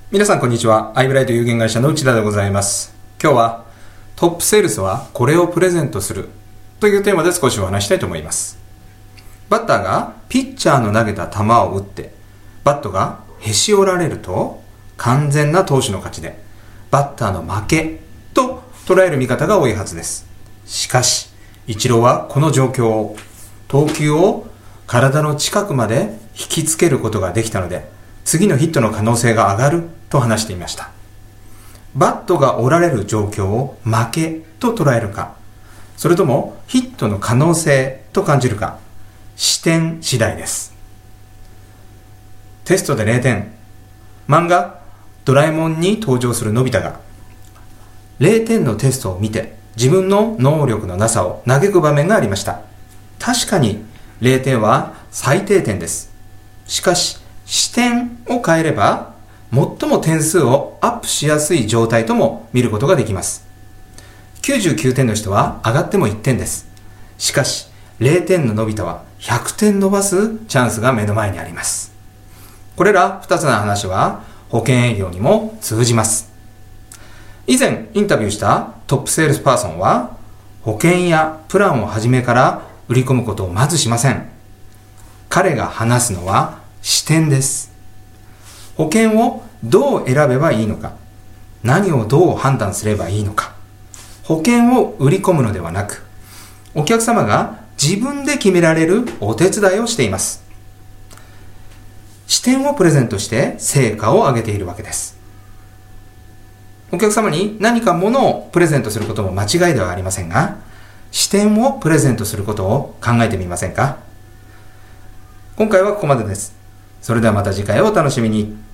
皆さんこんにちは。アイブライト有限会社の内田でございます。今日はトップセールスはこれをプレゼントするというテーマで少しお話したいと思います。バッターがピッチャーの投げた球を打ってバットがへし折られると完全な投手の勝ちでバッターの負けと捉える見方が多いはずです。しかしイチローはこの状況を投球を体の近くまで引きつけることができたので次のヒットの可能性が上がると話していました。バットが折られる状況を負けと捉えるか、それともヒットの可能性と感じるか、視点次第です。テストで0点。漫画ドラえもんに登場するのび太が0点のテストを見て自分の能力のなさを嘆く場面がありました。確かに0点は最低点です。しかし視点を変えれば最も点数をアップしやすい状態とも見ることができます。99点の人は上がっても1点です。しかし0点ののび太は100点伸ばすチャンスが目の前にあります。これら2つの話は保険営業にも通じます。以前インタビューしたトップセールスパーソンは保険やプランを初めから売り込むことをまずしません。彼が話すのは視点です。保険をどう選べばいいのか、何をどう判断すればいいのか、保険を売り込むのではなく、お客様が自分で決められるお手伝いをしています。視点をプレゼントして成果を上げているわけです。お客様に何か物をプレゼントすることも間違いではありませんが、視点をプレゼントすることを考えてみませんか？今回はここまでです。それではまた次回をお楽しみに。